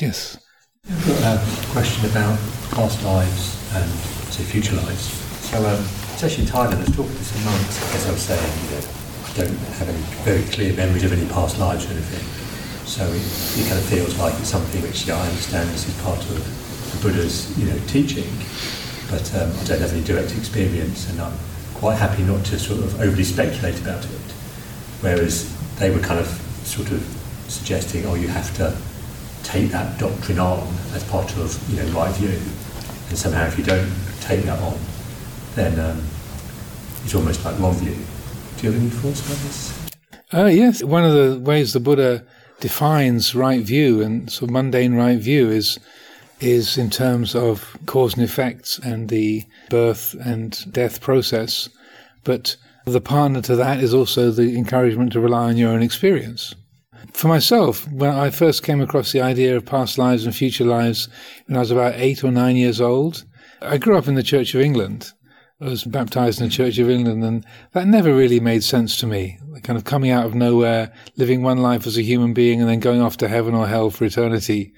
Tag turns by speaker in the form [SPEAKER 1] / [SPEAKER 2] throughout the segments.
[SPEAKER 1] Yes.
[SPEAKER 2] I've got a question about past lives and say future lives. So it's actually in Thailand. I was talking to some monks, as I was saying, I don't have any very clear memories of any past lives or anything. So it kind of feels like it's something which I understand this is part of the Buddha's teaching, but I don't have any direct experience, and I'm quite happy not to sort of overly speculate about it. Whereas they were kind of sort of suggesting, you have to take that doctrine on as part of right view, and somehow if you don't take that on, then it's almost like wrong view. Do you have any thoughts about this?
[SPEAKER 1] Yes. One of the ways the Buddha defines right view and sort of mundane right view is in terms of cause and effects and the birth and death process. But the partner to that is also the encouragement to rely on your own experience. For myself, when I first came across the idea of past lives and future lives when I was about 8 or 9 years old, I grew up in the Church of England. I was baptized in the Church of England, and that never really made sense to me. Kind of coming out of nowhere, living one life as a human being and then going off to heaven or hell for eternity.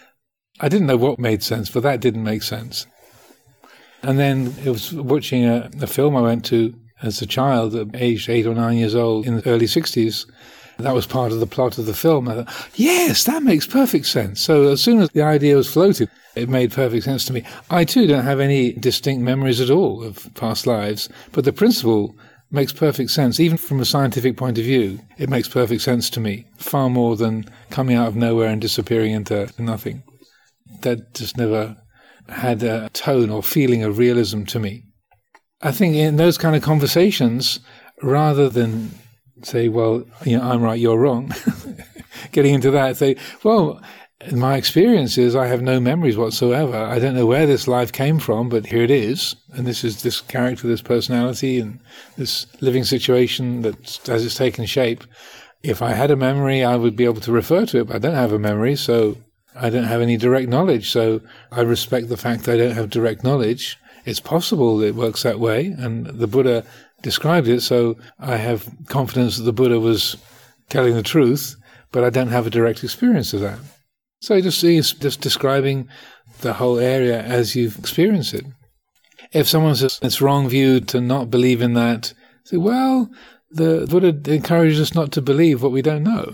[SPEAKER 1] I didn't know what made sense, but that didn't make sense. And then it was watching a film I went to as a child, aged 8 or 9 years old, in the early 60s. That was part of the plot of the film. I thought, yes, that makes perfect sense. So as soon as the idea was floated, it made perfect sense to me. I too don't have any distinct memories at all of past lives, but the principle makes perfect sense. Even from a scientific point of view, it makes perfect sense to me, far more than coming out of nowhere and disappearing into nothing. That just never had a tone or feeling of realism to me. I think in those kind of conversations, rather than say, well, I'm right, you're wrong, getting into that, say, well, my experience is I have no memories whatsoever. I don't know where this life came from, but here it is. And this is this character, this personality, and this living situation that as it's taken shape. If I had a memory, I would be able to refer to it, but I don't have a memory, so I don't have any direct knowledge. So I respect the fact that I don't have direct knowledge. It's possible that it works that way, and the Buddha described it, so I have confidence that the Buddha was telling the truth, but I don't have a direct experience of that. So he's just describing the whole area as you've experienced it. If someone says it's wrong view to not believe in that, say, well, the Buddha encourages us not to believe what we don't know,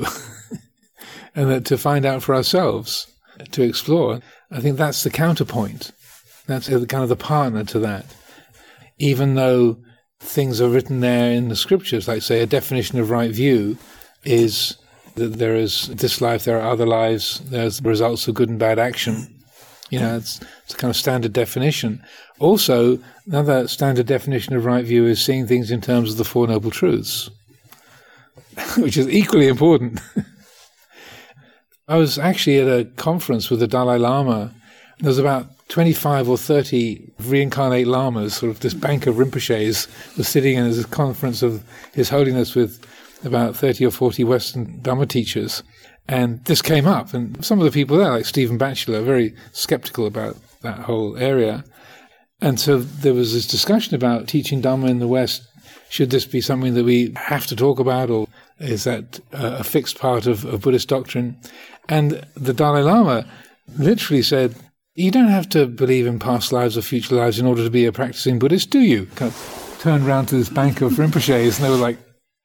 [SPEAKER 1] and that to find out for ourselves, to explore. I think that's the counterpoint. That's kind of the partner to that. Even though things are written there in the scriptures, like say a definition of right view is that there is this life, there are other lives, there's the results of good and bad action. It's a kind of standard definition. Also, another standard definition of right view is seeing things in terms of the Four Noble Truths, which is equally important. I was actually at a conference with the Dalai Lama. There was about 25 or 30 reincarnate lamas, sort of this bank of Rinpoches, was sitting in this conference of His Holiness with about 30 or 40 Western Dhamma teachers. And this came up, and some of the people there, like Stephen Batchelor, are very skeptical about that whole area. And so there was this discussion about teaching Dhamma in the West. Should this be something that we have to talk about, or is that a fixed part of Buddhist doctrine? And the Dalai Lama literally said, you don't have to believe in past lives or future lives in order to be a practicing Buddhist, do you? Kind of turned around to this bank of Rinpoches, and they were like,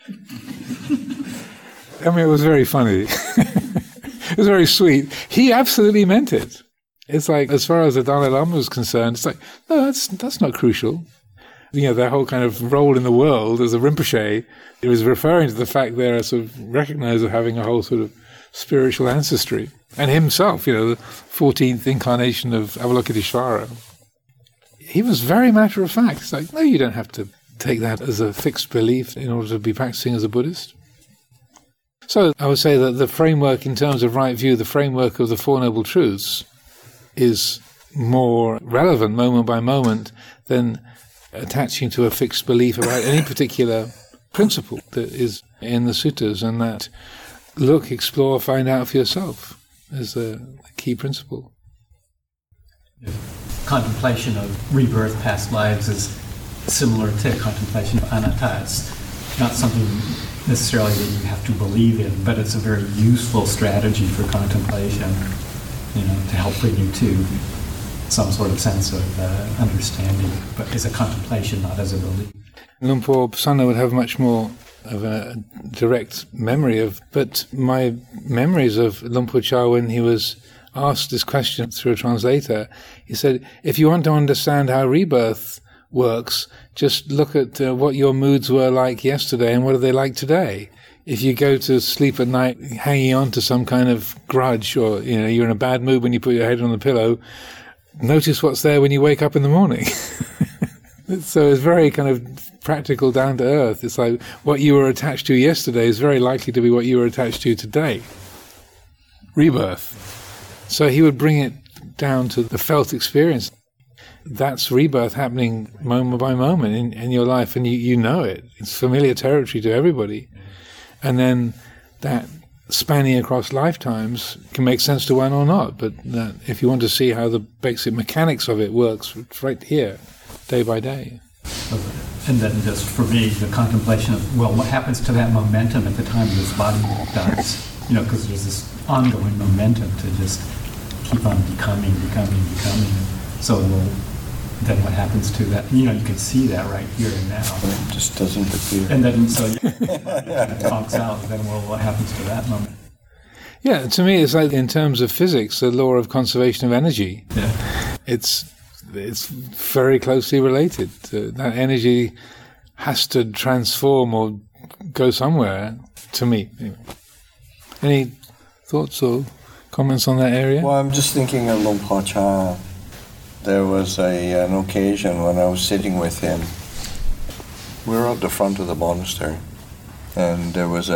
[SPEAKER 1] I mean, it was very funny. It was very sweet. He absolutely meant it. It's like, as far as the Dalai Lama was concerned, it's like, no, that's not crucial. Their whole kind of role in the world as a Rinpoche, it was referring to the fact they're sort of recognized as having a whole sort of spiritual ancestry. And himself, the 14th incarnation of Avalokiteshvara. He was very matter of fact. It's like, no, you don't have to take that as a fixed belief in order to be practicing as a Buddhist. So I would say that the framework in terms of right view, the framework of the Four Noble Truths, is more relevant moment by moment than attaching to a fixed belief about any particular principle that is in the suttas, and that look, explore, find out for yourself is a key principle.
[SPEAKER 3] Contemplation of rebirth, past lives is similar to contemplation of anatta. It's not something necessarily that you have to believe in, but it's a very useful strategy for contemplation. to help bring you to some sort of sense of understanding, but as a contemplation, not as a belief.
[SPEAKER 1] Luang Por Prasanna would have much more of a direct memory of, but my memories of Luang Por Chah, when he was asked this question through a translator, he said, if you want to understand how rebirth works, just look at what your moods were like yesterday and what are they like today. If you go to sleep at night hanging on to some kind of grudge, or you're in a bad mood when you put your head on the pillow, notice what's there when you wake up in the morning. So it's very kind of practical, down to earth. It's like what you were attached to yesterday is very likely to be what you were attached to today. Rebirth. So he would bring it down to the felt experience. That's rebirth happening moment by moment in your life, and you know it. It's familiar territory to everybody. And then that spanning across lifetimes can make sense to one or not, but if you want to see how the basic mechanics of it works, it's right here, day by day.
[SPEAKER 3] And then just for me, the contemplation of, well, what happens to that momentum at the time this body dies? Because there's this ongoing momentum to just keep on becoming. So, then what happens to that? You can see that right here and now.
[SPEAKER 4] It just doesn't appear.
[SPEAKER 3] And then, so it talks out, then, well, what happens to that moment?
[SPEAKER 1] Yeah, to me, it's like in terms of physics, the law of conservation of energy.
[SPEAKER 3] Yeah.
[SPEAKER 1] It's very closely related. That energy has to transform or go somewhere, to me. Anyway. Any thoughts or comments on that area?
[SPEAKER 4] Well, I'm just thinking of Luang Por Chah. There was an occasion when I was sitting with him. We were at the front of the monastery, and it was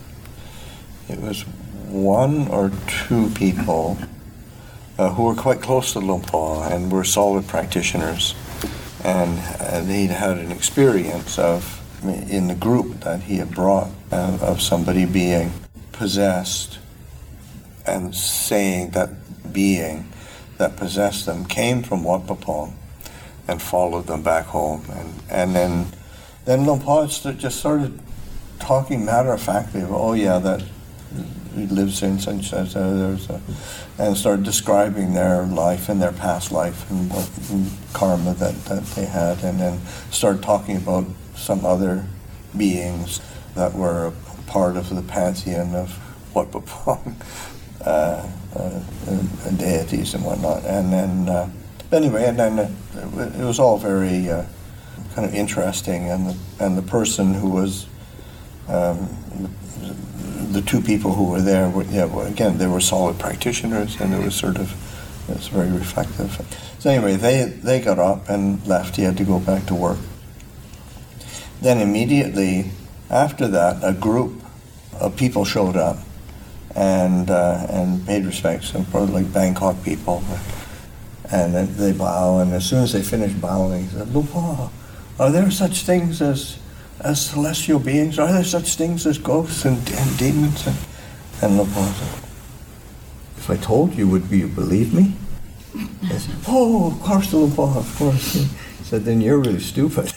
[SPEAKER 4] one or two people who were quite close to Luang Por and were solid practitioners, and they'd had an experience in the group that he had brought of somebody being possessed, and saying that being that possessed them came from Wat Pah Pong and followed them back home, and then Luang Por just started talking matter-of-factly about, that he lives in such and started describing their life and their past life and what karma that they had, and then started talking about some other beings that were a part of the pantheon of Wat Pah Pong. And deities and whatnot, and then it was all very kind of interesting, and the person who was the two people who were there again, they were solid practitioners, and it's very reflective. So anyway, they got up and left. He had to go back to work. Then immediately after that, a group of people showed up and paid respects, and probably like Bangkok people, and then they bow, and as soon as they finished bowing, they said, Luang Por, are there such things as celestial beings? Are there such things as ghosts and demons? And Luang Por said, if I told you, would you believe me? I said, oh, of course, Luang Por, of course. He said, then you're really stupid.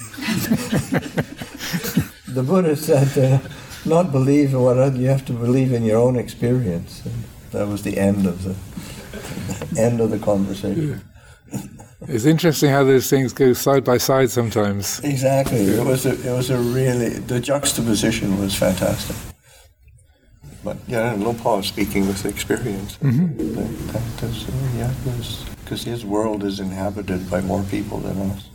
[SPEAKER 4] The Buddha said, not believe in what other, you have to believe in your own experience. And that was the end of the conversation.
[SPEAKER 1] It's interesting how those things go side by side sometimes.
[SPEAKER 4] Exactly. It was a really, the juxtaposition was fantastic. But Luang Por speaking with experience. Mm-hmm. Because his world is inhabited by more people than us.